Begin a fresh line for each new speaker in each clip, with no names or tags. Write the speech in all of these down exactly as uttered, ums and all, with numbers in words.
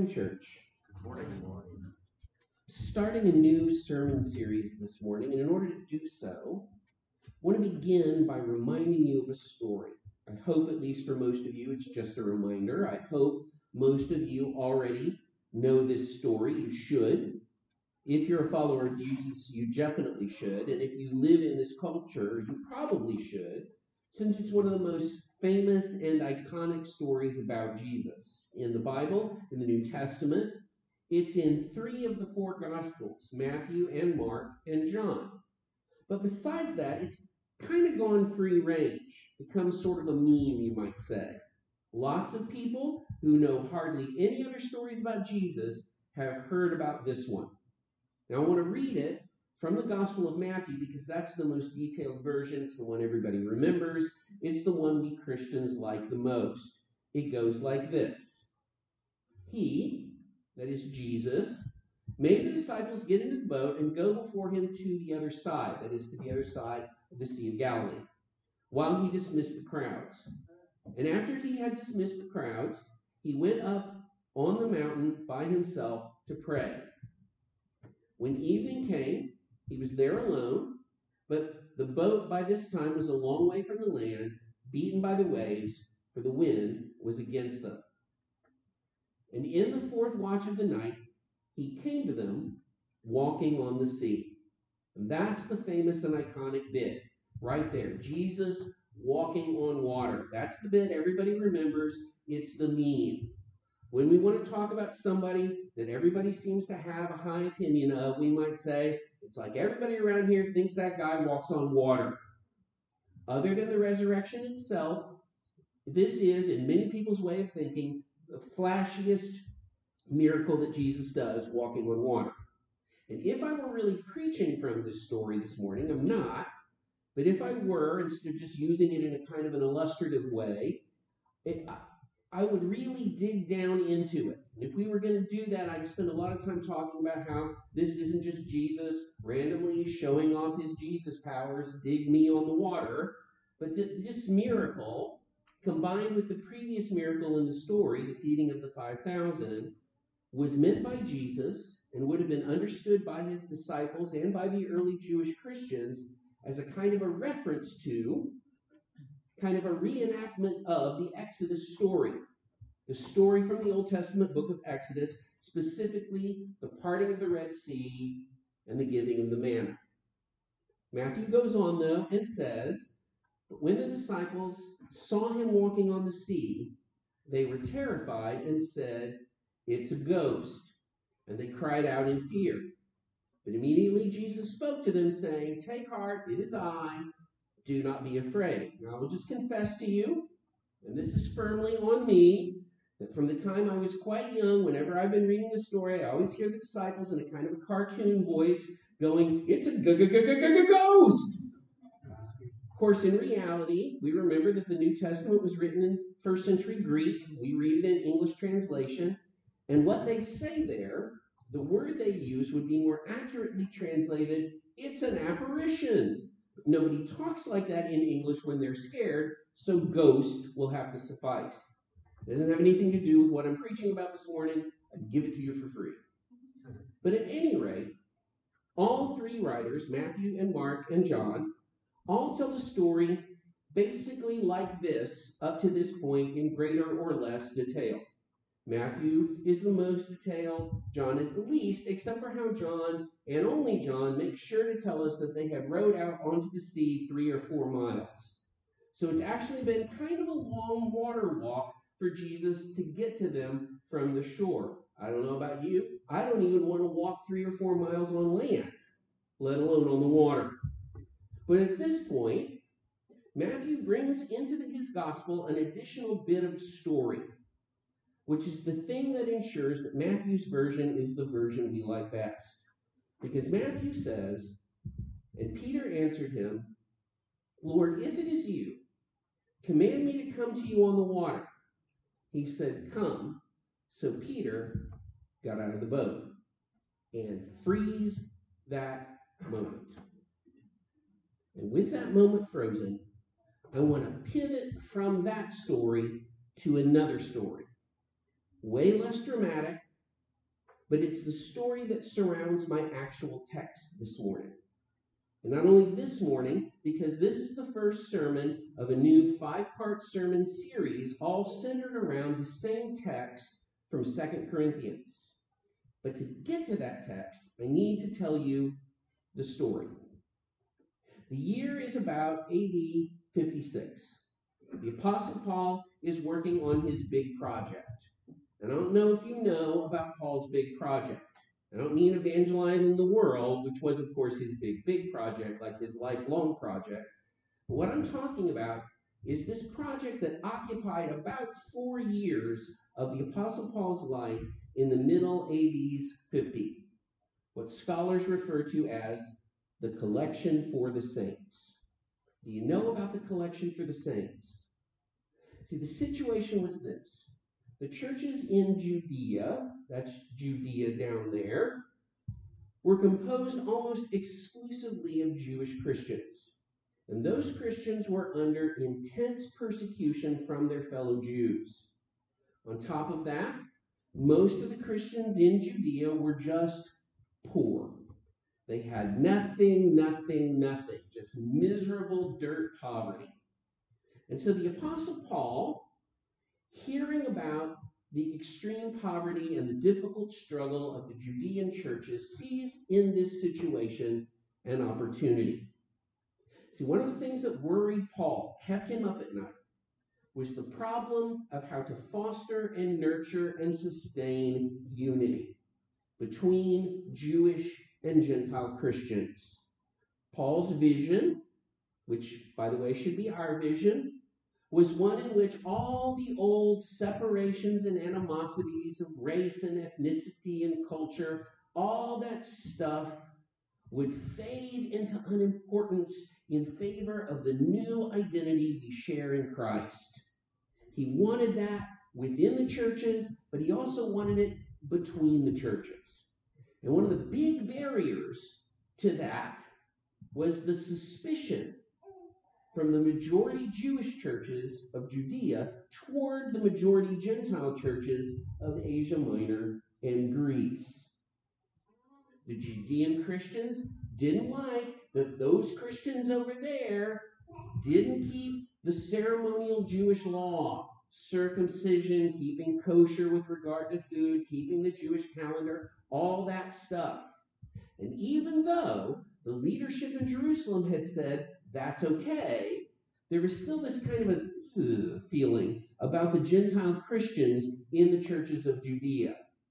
morning, church.
Good morning. Good morning.
Starting a new sermon series this morning, and in order to do so, I want to begin by reminding you of a story. I hope, at least for most of you, it's just a reminder. I hope most of you already know this story. You should. If you're a follower of Jesus, you definitely should. And if you live in this culture, you probably should, since it's one of the most famous and iconic stories about Jesus. In the Bible, in the New Testament, it's in three of the four Gospels, Matthew and Mark and John. But besides that, it's kind of gone free range. It becomes sort of a meme, you might say. Lots of people who know hardly any other stories about Jesus have heard about this one. Now, I want to read it from the Gospel of Matthew because that's the most detailed version. It's the one everybody remembers. It's the one we Christians like the most. It goes like this. He, that is Jesus, made the disciples get into the boat and go before him to the other side, that is to the other side of the Sea of Galilee, while he dismissed the crowds. And after he had dismissed the crowds, he went up on the mountain by himself to pray. When evening came, he was there alone, but the boat by this time was a long way from the land, beaten by the waves, for the wind was against them. And in the fourth watch of the night, he came to them walking on the sea. And that's the famous and iconic bit right there. Jesus walking on water. That's the bit everybody remembers. It's the meme. When we want to talk about somebody that everybody seems to have a high opinion of, we might say, it's like everybody around here thinks that guy walks on water. Other than the resurrection itself, this is, in many people's way of thinking, the flashiest miracle that Jesus does, walking on water. And if I were really preaching from this story this morning, I'm not, but if I were, instead of just using it in a kind of an illustrative way, it, I would really dig down into it. And if we were going to do that, I'd spend a lot of time talking about how this isn't just Jesus randomly showing off his Jesus powers, dig me on the water, but th- this miracle, combined with the previous miracle in the story, the feeding of the five thousand, was meant by Jesus and would have been understood by his disciples and by the early Jewish Christians as a kind of a reference to, kind of a reenactment of the Exodus story. The story from the Old Testament book of Exodus, specifically the parting of the Red Sea and the giving of the manna. Matthew goes on, though, and says, but when the disciples saw him walking on the sea, they were terrified and said, it's a ghost. And they cried out in fear. But immediately Jesus spoke to them, saying, take heart, it is I. Do not be afraid. Now I will just confess to you, and this is firmly on me, that from the time I was quite young, whenever I've been reading the story, I always hear the disciples in a kind of a cartoon voice going, it's a ghost. Of course, in reality, we remember that the New Testament was written in first century Greek. We read it in English translation. And what they say there, the word they use would be more accurately translated, it's an apparition. Nobody talks like that in English when they're scared, so ghost will have to suffice. It doesn't have anything to do with what I'm preaching about this morning. I can give it to you for free. But at any rate, all three writers, Matthew and Mark and John, all tell the story basically like this up to this point in greater or less detail. Matthew is the most detailed, John is the least, except for how John, and only John, makes sure to tell us that they had rowed out onto the sea three or four miles. So it's actually been kind of a long water walk for Jesus to get to them from the shore. I don't know about you, I don't even want to walk three or four miles on land, let alone on the water. But at this point, Matthew brings into his gospel an additional bit of story, which is the thing that ensures that Matthew's version is the version we like best. Because Matthew says, and Peter answered him, Lord, if it is you, command me to come to you on the water. He said, come. So Peter got out of the boat and freeze that moment. And with that moment frozen, I want to pivot from that story to another story. Way less dramatic, but it's the story that surrounds my actual text this morning. And not only this morning, because this is the first sermon of a new five-part sermon series, all centered around the same text from Second Corinthians. But to get to that text, I need to tell you the story. The year is about A D fifty-six. The Apostle Paul is working on his big project. And I don't know if you know about Paul's big project. I don't mean evangelizing the world, which was, of course, his big, big project, like his lifelong project. But what I'm talking about is this project that occupied about four years of the Apostle Paul's life in the middle A Ds fifty, what scholars refer to as the collection for the saints. Do you know about the collection for the saints? See, the situation was this. The churches in Judea, that's Judea down there, were composed almost exclusively of Jewish Christians. And those Christians were under intense persecution from their fellow Jews. On top of that, most of the Christians in Judea were just poor. They had nothing, nothing, nothing, just miserable dirt poverty. And so the Apostle Paul, hearing about the extreme poverty and the difficult struggle of the Judean churches, sees in this situation an opportunity. See, one of the things that worried Paul, kept him up at night, was the problem of how to foster and nurture and sustain unity between Jewish and Gentile Christians. Paul's vision, which, by the way, should be our vision, was one in which all the old separations and animosities of race and ethnicity and culture, all that stuff would fade into unimportance in favor of the new identity we share in Christ. He wanted that within the churches, but he also wanted it between the churches. And one of the big barriers to that was the suspicion from the majority Jewish churches of Judea toward the majority Gentile churches of Asia Minor and Greece. The Judean Christians didn't like that those Christians over there didn't keep the ceremonial Jewish law, circumcision, keeping kosher with regard to food, keeping the Jewish calendar, all that stuff. And even though the leadership in Jerusalem had said, that's okay, there was still this kind of a ugh, feeling about the Gentile Christians in the churches of Judea.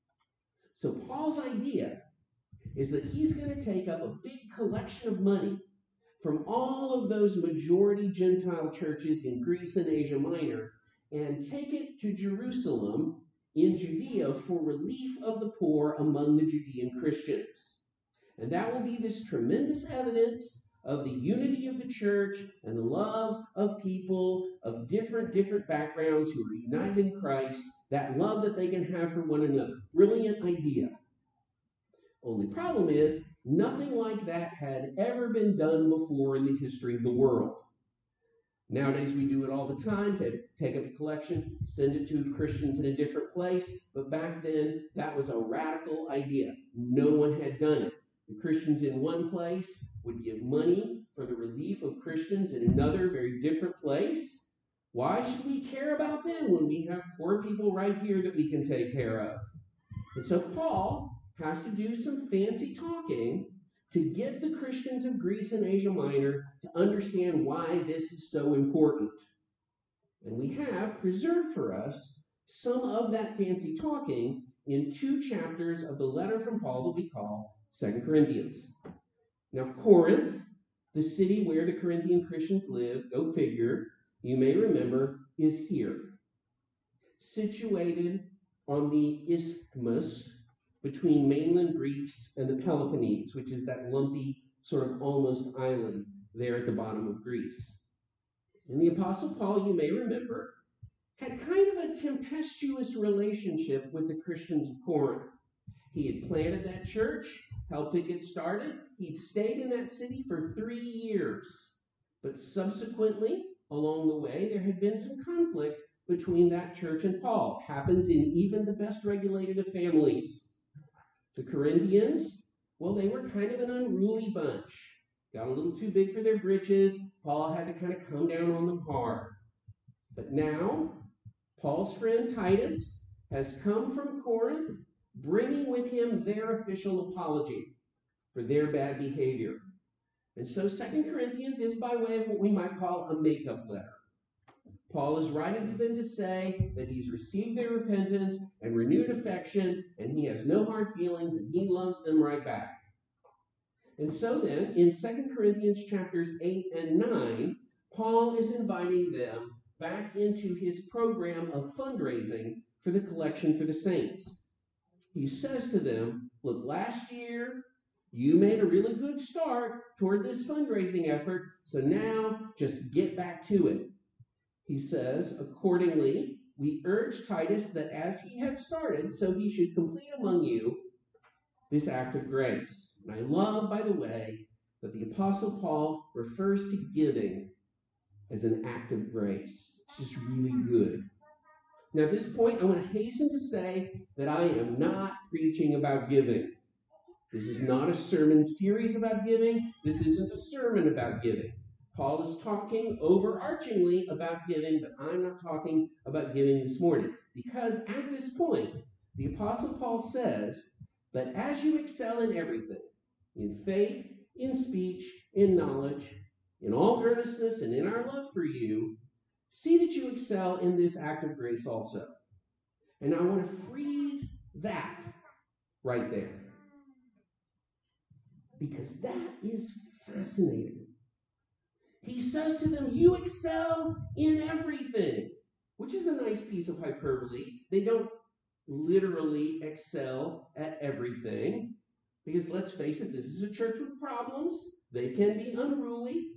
So Paul's idea is that he's going to take up a big collection of money from all of those majority Gentile churches in Greece and Asia Minor and take it to Jerusalem in Judea for relief of the poor among the Judean Christians. And that will be this tremendous evidence of the unity of the church and the love of people of different, different backgrounds who are united in Christ, that love that they can have for one another. Brilliant idea. Only problem is, nothing like that had ever been done before in the history of the world. Nowadays, we do it all the time, to take up a collection, send it to Christians in a different place, but back then, that was a radical idea. No one had done it. The Christians in one place would give money for the relief of Christians in another very different place. Why should we care about them when we have poor people right here that we can take care of? And so Paul has to do some fancy talking to get the Christians of Greece and Asia Minor to understand why this is so important. And we have preserved for us some of that fancy talking in two chapters of the letter from Paul that we call Second Corinthians. Now, Corinth, the city where the Corinthian Christians live, go figure, you may remember, is here. Situated on the isthmus between mainland Greece and the Peloponnese, which is that lumpy sort of almost island there at the bottom of Greece. And the Apostle Paul, you may remember, had kind of a tempestuous relationship with the Christians of Corinth. He had planted that church, helped it get started. He'd stayed in that city for three years. But subsequently, along the way, there had been some conflict between that church and Paul. Happens in even the best regulated of families. The Corinthians, well, they were kind of an unruly bunch. Got a little too big for their britches. Paul had to kind of come down on them hard. But now, Paul's friend Titus has come from Corinth, bringing with him their official apology for their bad behavior. And so Second Corinthians is by way of what we might call a makeup letter. Paul is writing to them to say that he's received their repentance and renewed affection, and he has no hard feelings, and he loves them right back. And so then, in Second Corinthians chapters eight and nine, Paul is inviting them back into his program of fundraising for the collection for the saints. He says to them, look, last year you made a really good start toward this fundraising effort, so now just get back to it. He says, accordingly, we urge Titus that as he had started, so he should complete among you this act of grace. And I love, by the way, that the Apostle Paul refers to giving as an act of grace. It's just really good. Now, at this point, I want to hasten to say that I am not preaching about giving. This is not a sermon series about giving. This isn't a sermon about giving. Paul is talking overarchingly about giving, but I'm not talking about giving this morning. Because at this point, the Apostle Paul says, but as you excel in everything, in faith, in speech, in knowledge, in all earnestness, and in our love for you, see that you excel in this act of grace also. And I want to freeze that right there. Because that is fascinating. He says to them, you excel in everything, which is a nice piece of hyperbole. They don't literally excel at everything, because let's face it, this is a church with problems. They can be unruly,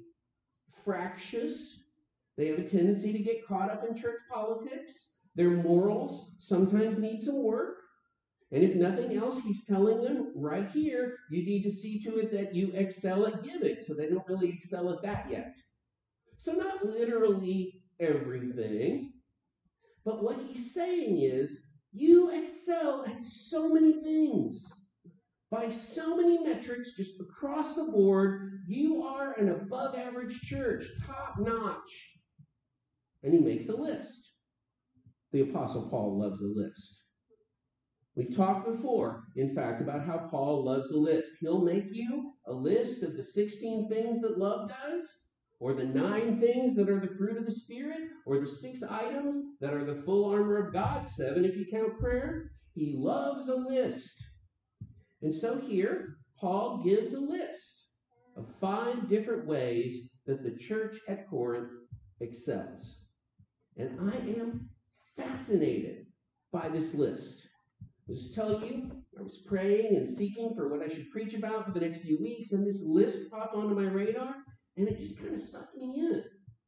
fractious. They have a tendency to get caught up in church politics. Their morals sometimes need some work. And if nothing else, he's telling them right here, you need to see to it that you excel at giving. So they don't really excel at that yet. So not literally everything, but what he's saying is, you excel at so many things. By so many metrics, just across the board, you are an above average church, top notch. And he makes a list. The Apostle Paul loves a list. We've talked before, in fact, about how Paul loves a list. He'll make you a list of the sixteen things that love does, or the nine things that are the fruit of the Spirit, or the six items that are the full armor of God, seven if you count prayer. He loves a list. And so here, Paul gives a list of five different ways that the church at Corinth excels. And I am fascinated by this list. I was telling you, I was praying and seeking for what I should preach about for the next few weeks, and this list popped onto my radar, and it just kind of sucked me in.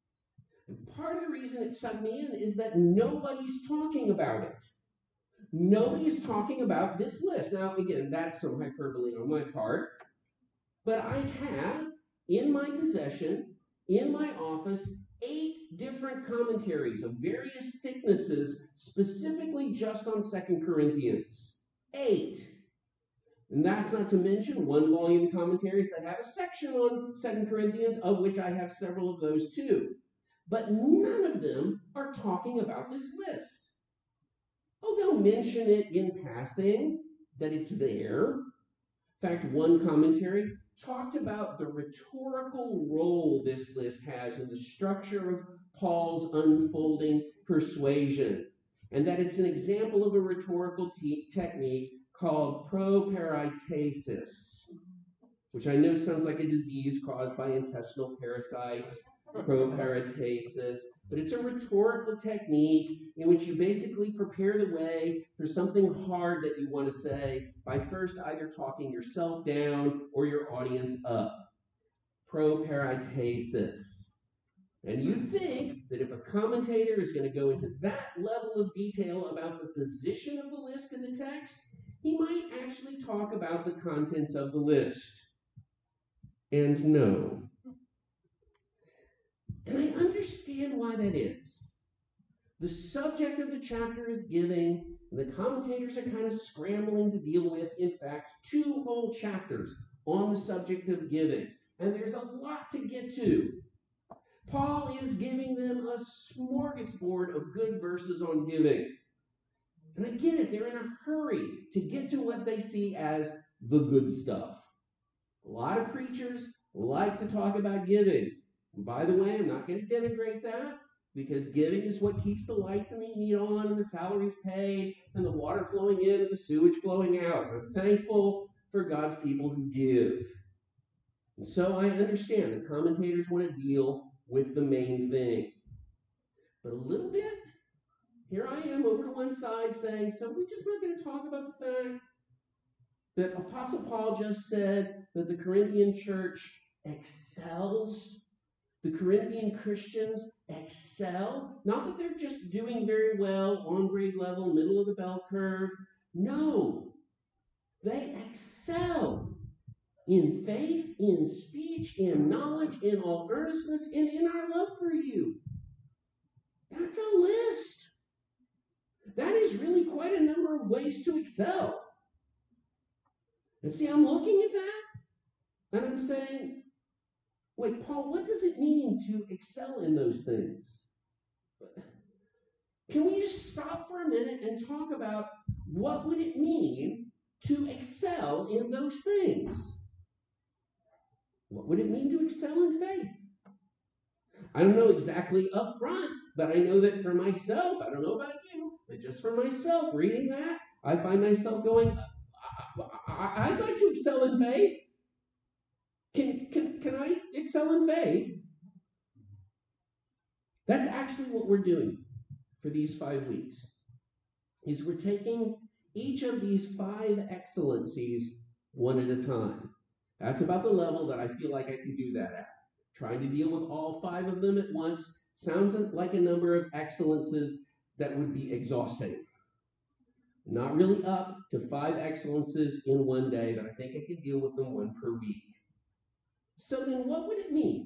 And part of the reason it sucked me in is that nobody's talking about it. Nobody's talking about this list. Now, again, that's some hyperbole on my part, but I have in my possession, in my office, eight different commentaries of various thicknesses, specifically just on Second Corinthians. Eight. And that's not to mention one-volume commentaries that have a section on Second Corinthians, of which I have several of those too. But none of them are talking about this list. Oh, they'll mention it in passing, that it's there. In fact, one commentary talked about the rhetorical role this list has in the structure of Paul's unfolding persuasion, and that it's an example of a rhetorical te- technique called proparietesis, which I know sounds like a disease caused by intestinal parasites, proparietesis, but it's a rhetorical technique in which you basically prepare the way for something hard that you want to say by first either talking yourself down or your audience up. Proparietesis. And you'd think that if a commentator is going to go into that level of detail about the position of the list in the text, he might actually talk about the contents of the list. And no. And I understand why that is. The subject of the chapter is giving, The commentators are kind of scrambling to deal with, in fact, two whole chapters on the subject of giving. And there's a lot to get to. Paul is giving them a smorgasbord of good verses on giving. And I get it, they're in a hurry to get to what they see as the good stuff. A lot of preachers like to talk about giving. And by the way, I'm not going to denigrate that, because giving is what keeps the lights and the heat on and the salaries paid and the water flowing in and the sewage flowing out. I'm thankful for God's people who give. And so I understand the commentators want to deal with the main thing. But a little bit, here I am over to one side saying, so we're just not going to talk about the fact that Apostle Paul just said that the Corinthian church excels. The Corinthian Christians excel. Not that they're just doing very well, on grade level, middle of the bell curve. No, they excel in faith, in speech, in knowledge, in all earnestness, and in our love for you. That's a list. That is really quite a number of ways to excel. And see, I'm looking at that, and I'm saying, wait, Paul, what does it mean to excel in those things? Can we just stop for a minute and talk about what would it mean to excel in those things? What would it mean to excel in faith? I don't know exactly up front, but I know that for myself, I don't know about you, but just for myself, reading that, I find myself going, I, I, I'd like to excel in faith. Can, can, can I excel in faith? That's actually what we're doing for these five weeks, is we're taking each of these five excellencies one at a time. That's about the level that I feel like I can do that at. Trying to deal with all five of them at once sounds like a number of excellences that would be exhausting. Not really up to five excellences in one day, but I think I can deal with them one per week. So then what would it mean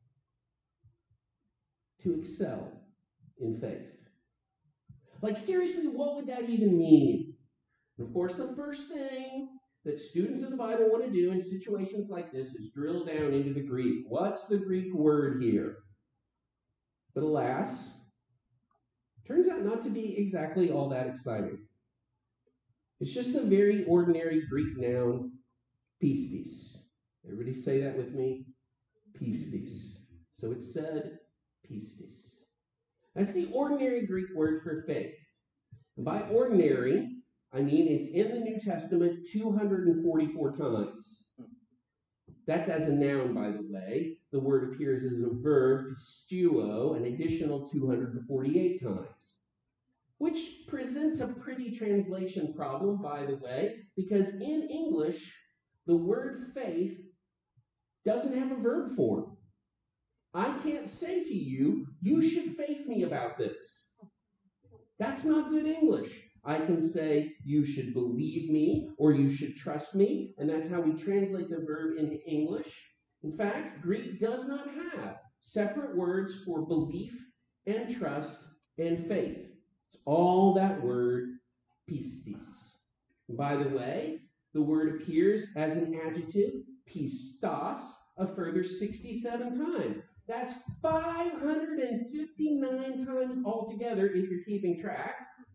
to excel in faith? Like, seriously, what would that even mean? And of course, the first thing that students of the Bible want to do in situations like this is drill down into the Greek. What's the Greek word here? But alas, turns out not to be exactly all that exciting. It's just a very ordinary Greek noun, pistis. Everybody say that with me? Pistis. So it said pistis. That's the ordinary Greek word for faith. And by ordinary, I mean it's in the New Testament two hundred forty-four times. That's as a noun, by the way. The word appears as a verb, pistuo, an additional two hundred forty-eight times. Which presents a pretty translation problem, by the way, because in English, the word faith doesn't have a verb form. I can't say to you, you should faith me about this. That's not good English. I can say, you should believe me, or you should trust me, and that's how we translate the verb into English. In fact, Greek does not have separate words for belief and trust and faith. It's all that word, pistis. By the way, the word appears as an adjective, pistos, a further sixty-seven times. That's five hundred fifty-nine times altogether if you're keeping track.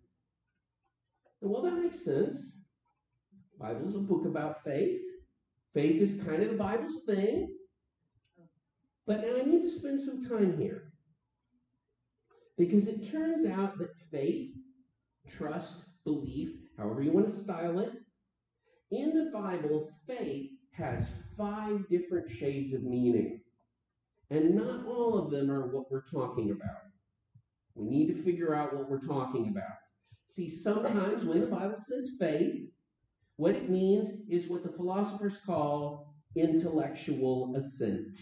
Well, that makes sense. The Bible's a book about faith. Faith is kind of the Bible's thing. But now I need to spend some time here. Because it turns out that faith, trust, belief, however you want to style it, in the Bible, faith has five different shades of meaning. And not all of them are what we're talking about. We need to figure out what we're talking about. See, sometimes when the Bible says faith, what it means is what the philosophers call intellectual assent.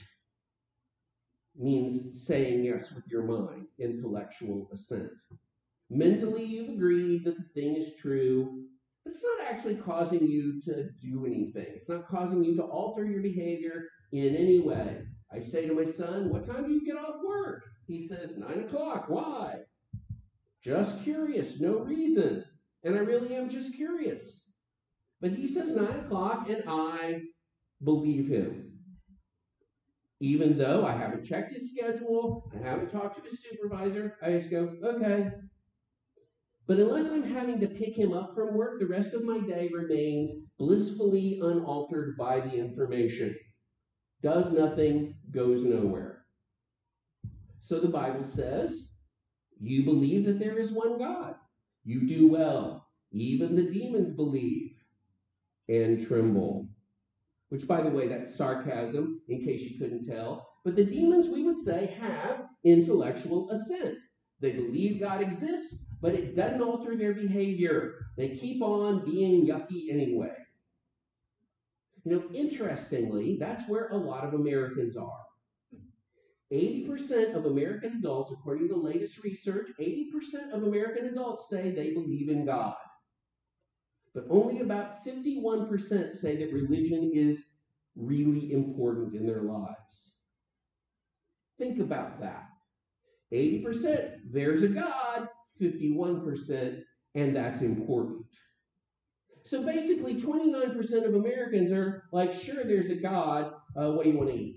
It means saying yes with your mind, intellectual assent. Mentally, you've agreed that the thing is true, but it's not actually causing you to do anything. It's not causing you to alter your behavior in any way. I say to my son, what time do you get off work? He says, nine o'clock. Why? Just curious, no reason. and I really am just curious. But he says nine o'clock, and I believe him. Even though I haven't checked his schedule, I haven't talked to his supervisor, I just go, okay. But unless I'm having to pick him up from work, the rest of my day remains blissfully unaltered by the information. Does nothing, goes nowhere. So the Bible says, you believe that there is one God. You do well. Even the demons believe and tremble. Which, by the way, that's sarcasm, in case you couldn't tell. But the demons, we would say, have intellectual assent. They believe God exists, but it doesn't alter their behavior. They keep on being yucky anyway. You know, interestingly, that's where a lot of Americans are. eighty percent of American adults, according to the latest research, eighty percent of American adults say they believe in God. But only about fifty-one percent say that religion is really important in their lives. Think about that. eighty percent, there's a God, fifty-one percent, and that's important. So basically, twenty-nine percent of Americans are like, sure, there's a God, uh, what do you want to eat?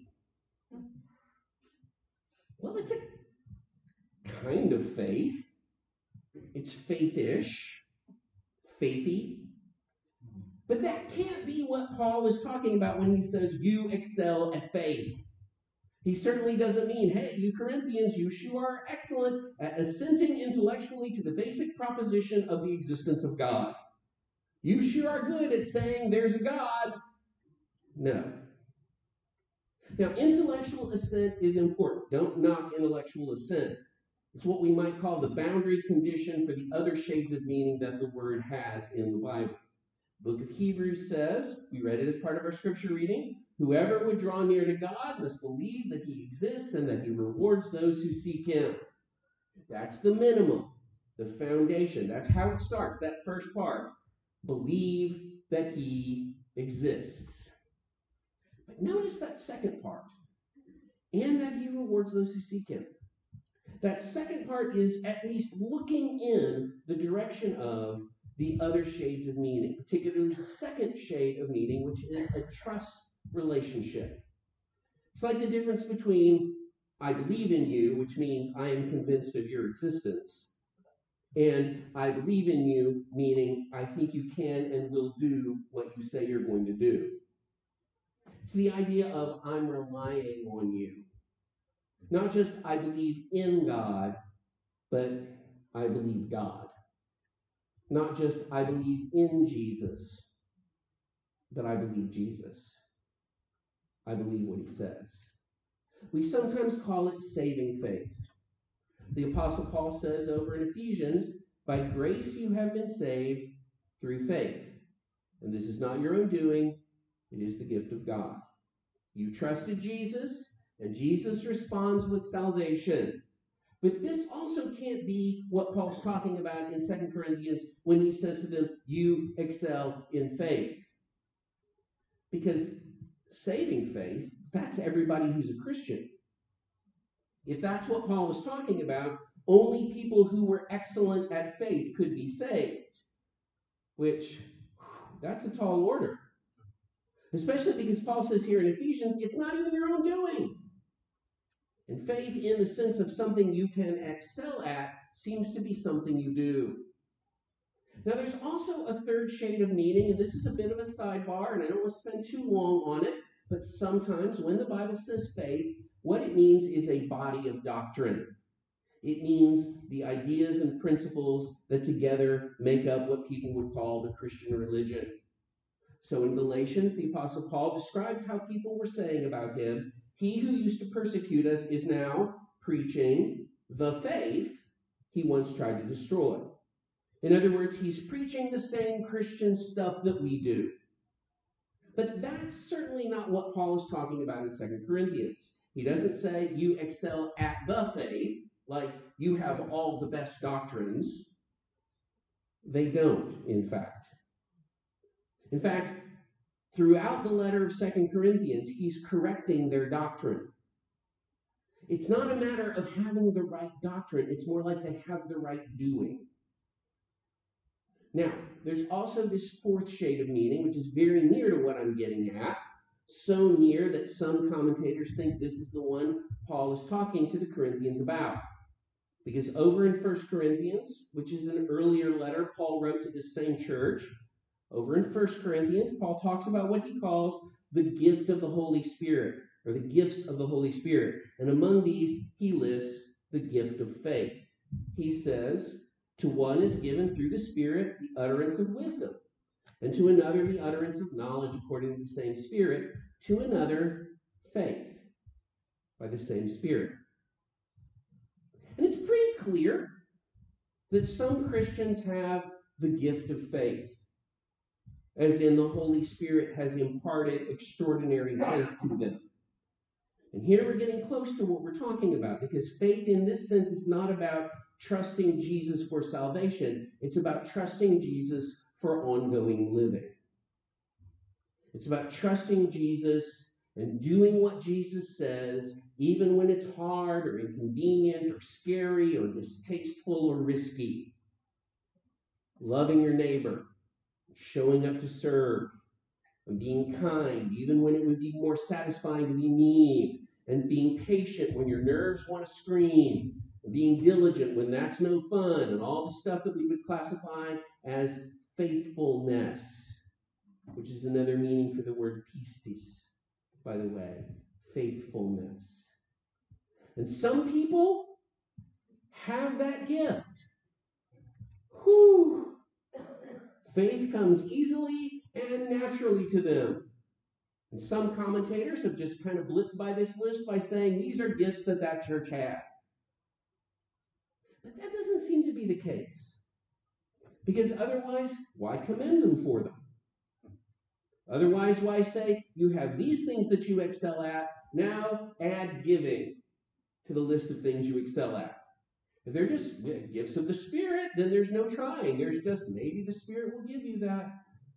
Well, it's a kind of faith. It's faith-ish, faithy. But that can't be what Paul was talking about when he says, you excel at faith. He certainly doesn't mean, hey, you Corinthians, you sure are excellent at assenting intellectually to the basic proposition of the existence of God. You sure are good at saying there's a God. No. Now, intellectual assent is important. Don't knock intellectual assent. It's what we might call the boundary condition for the other shades of meaning that the word has in the Bible. The book of Hebrews says, we read it as part of our scripture reading, whoever would draw near to God must believe that he exists and that he rewards those who seek him. That's the minimum, the foundation. That's how it starts, that first part. Believe that he exists. But notice that second part, and that he rewards those who seek him. That second part is at least looking in the direction of the other shades of meaning, particularly the second shade of meaning, which is a trust relationship. It's like the difference between I believe in you, which means I am convinced of your existence, and I believe in you, meaning I think you can and will do what you say you're going to do. It's the idea of I'm relying on you. Not just I believe in God, but I believe God. Not just I believe in Jesus, but I believe Jesus. I believe what he says. We sometimes call it saving faith. The Apostle Paul says over in Ephesians, by grace you have been saved through faith. And this is not your own doing, it is the gift of God. You trusted Jesus, and Jesus responds with salvation. But this also can't be what Paul's talking about in Second Corinthians when he says to them, you excel in faith. Because saving faith, that's everybody who's a Christian. If that's what Paul was talking about, only people who were excellent at faith could be saved. Which, that's a tall order. Especially because Paul says here in Ephesians, it's not even your own doing. And faith in the sense of something you can excel at seems to be something you do. Now there's also a third shade of meaning, and this is a bit of a sidebar, and I don't want to spend too long on it, but sometimes when the Bible says faith, what it means is a body of doctrine. It means the ideas and principles that together make up what people would call the Christian religion. So in Galatians, the Apostle Paul describes how people were saying about him, he who used to persecute us is now preaching the faith he once tried to destroy. In other words, he's preaching the same Christian stuff that we do. But that's certainly not what Paul is talking about in Second Corinthians. He doesn't say you excel at the faith, like you have all the best doctrines. They don't, in fact. In fact, throughout the letter of Second Corinthians, he's correcting their doctrine. It's not a matter of having the right doctrine. It's more like they have the right doing. Now, there's also this fourth shade of meaning, which is very near to what I'm getting at, so near that some commentators think this is the one Paul is talking to the Corinthians about. Because over in First Corinthians, which is an earlier letter Paul wrote to this same church, over in First Corinthians, Paul talks about what he calls the gift of the Holy Spirit, or the gifts of the Holy Spirit. And among these, he lists the gift of faith. He says, to one is given through the Spirit the utterance of wisdom, and to another the utterance of knowledge according to the same Spirit, to another faith by the same Spirit. And it's pretty clear that some Christians have the gift of faith, as in the Holy Spirit has imparted extraordinary faith to them. And here we're getting close to what we're talking about, because faith in this sense is not about trusting Jesus for salvation. It's about trusting Jesus for ongoing living. It's about trusting Jesus and doing what Jesus says, even when it's hard or inconvenient or scary or distasteful or risky. Loving your neighbor, showing up to serve, and being kind, even when it would be more satisfying to be mean, and being patient when your nerves want to scream, and being diligent when that's no fun, and all the stuff that we would classify as faithfulness, which is another meaning for the word pistis, by the way, faithfulness. And some people have that gift. Whew! Faith comes easily and naturally to them. And some commentators have just kind of blipped by this list by saying these are gifts that that church had. But that doesn't seem to be the case. Because otherwise, why commend them for them? Otherwise, why say, you have these things that you excel at, now add giving to the list of things you excel at. If they're just gifts of the Spirit, then there's no trying. There's just, maybe the Spirit will give you that.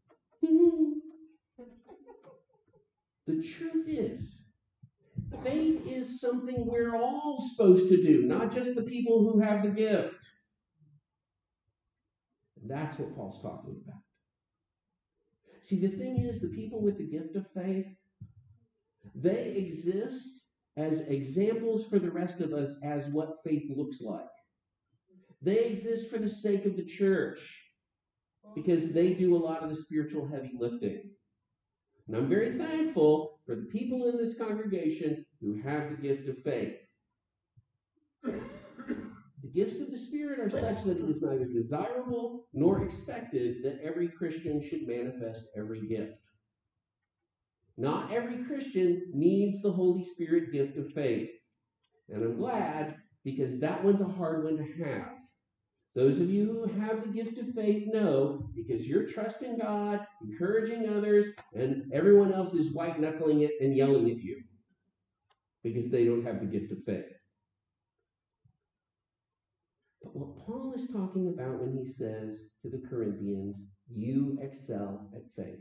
The truth is, faith is something we're all supposed to do, not just the people who have the gift. And that's what Paul's talking about. See, the thing is, the people with the gift of faith, they exist as examples for the rest of us as what faith looks like. They exist for the sake of the church because they do a lot of the spiritual heavy lifting. And I'm very thankful for the people in this congregation who have the gift of faith. The gifts of the Spirit are such that it is neither desirable nor expected that every Christian should manifest every gift. Not every Christian needs the Holy Spirit gift of faith. And I'm glad, because that one's a hard one to have. Those of you who have the gift of faith know, because you're trusting God, encouraging others, and everyone else is white-knuckling it and yelling at you because they don't have the gift of faith. But what Paul is talking about when he says to the Corinthians, you excel at faith.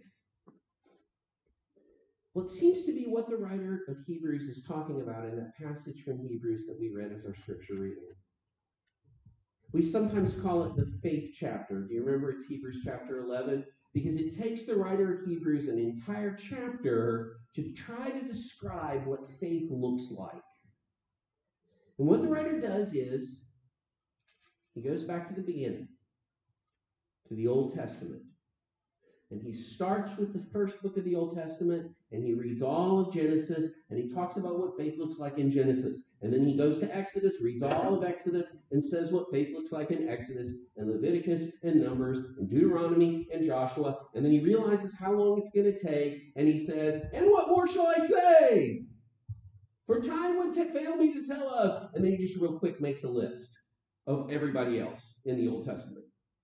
Well, it seems to be what the writer of Hebrews is talking about in that passage from Hebrews that we read as our scripture reading. We sometimes call it the faith chapter. Do you remember it's Hebrews chapter eleven? Because it takes the writer of Hebrews an entire chapter to try to describe what faith looks like. And what the writer does is, he goes back to the beginning, to the Old Testament. And he starts with the first book of the Old Testament, and he reads all of Genesis, and he talks about what faith looks like in Genesis. And then he goes to Exodus, reads all of Exodus, and says what faith looks like in Exodus, and Leviticus, and Numbers, and Deuteronomy, and Joshua. And then he realizes how long it's going to take, and he says, and what more shall I say? For time would t- fail me to tell of. And then he just real quick makes a list of everybody else in the Old Testament.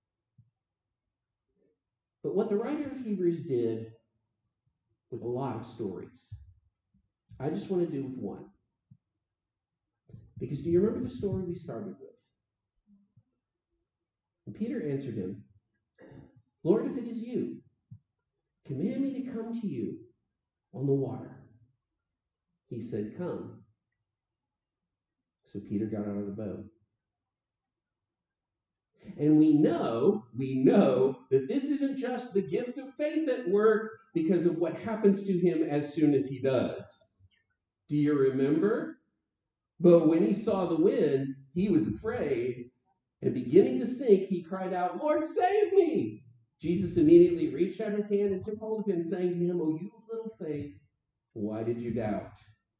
But what the writer of Hebrews did with a lot of stories, I just want to do with one. Because do you remember the story we started with? And Peter answered him, Lord, if it is you, command me to come to you on the water. He said, come. So Peter got out of the boat. And we know, we know that this isn't just the gift of faith at work because of what happens to him as soon as he does. Do you remember? But when he saw the wind, he was afraid, and beginning to sink, he cried out, "Lord, save me!" Jesus immediately reached out his hand and took hold of him, saying to him, "O you of little faith, why did you doubt?"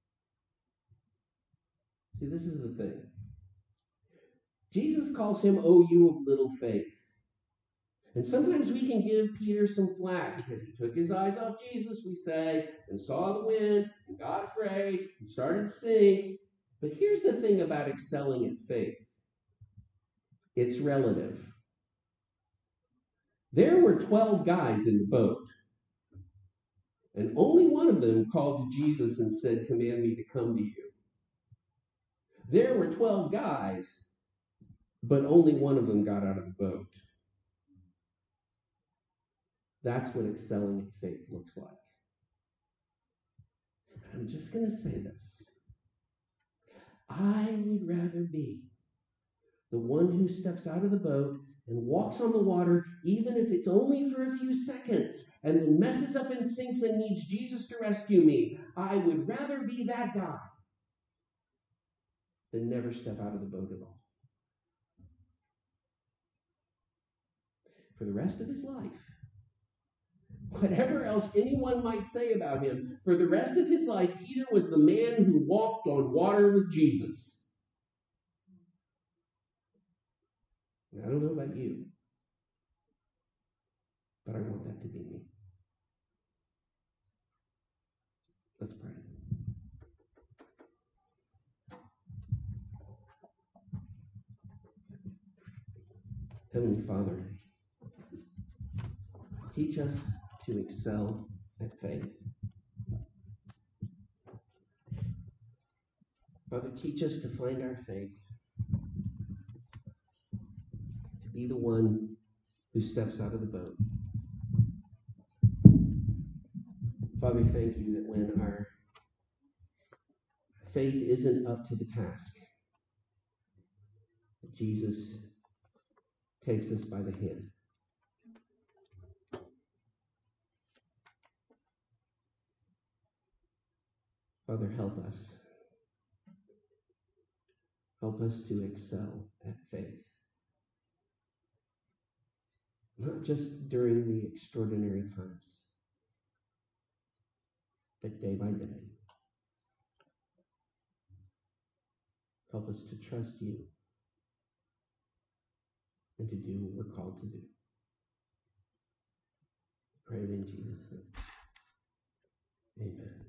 See, this is the thing. Jesus calls him, "O you of little faith." And sometimes we can give Peter some flack because he took his eyes off Jesus, we say, and saw the wind, and got afraid, and started to sink. But here's the thing about excelling at faith. It's relative. There were twelve guys in the boat, and only one of them called to Jesus and said, "Command me to come to you." There were twelve guys, but only one of them got out of the boat. That's what excelling in faith looks like. I'm just going to say this. I would rather be the one who steps out of the boat and walks on the water, even if it's only for a few seconds, and then messes up and sinks and needs Jesus to rescue me. I would rather be that guy than never step out of the boat at all. For the rest of his life, whatever else anyone might say about him, for the rest of his life, Peter was the man who walked on water with Jesus. And I don't know about you, but I want that to be me. Let's pray. Heavenly Father, teach us to excel at faith. Father, teach us to find our faith, to be the one who steps out of the boat. Father, thank you that when our faith isn't up to the task, Jesus takes us by the hand. Father, help us. Help us to excel at faith. Not just during the extraordinary times, but day by day. Help us to trust you and to do what we're called to do. Pray it in Jesus' name. Amen.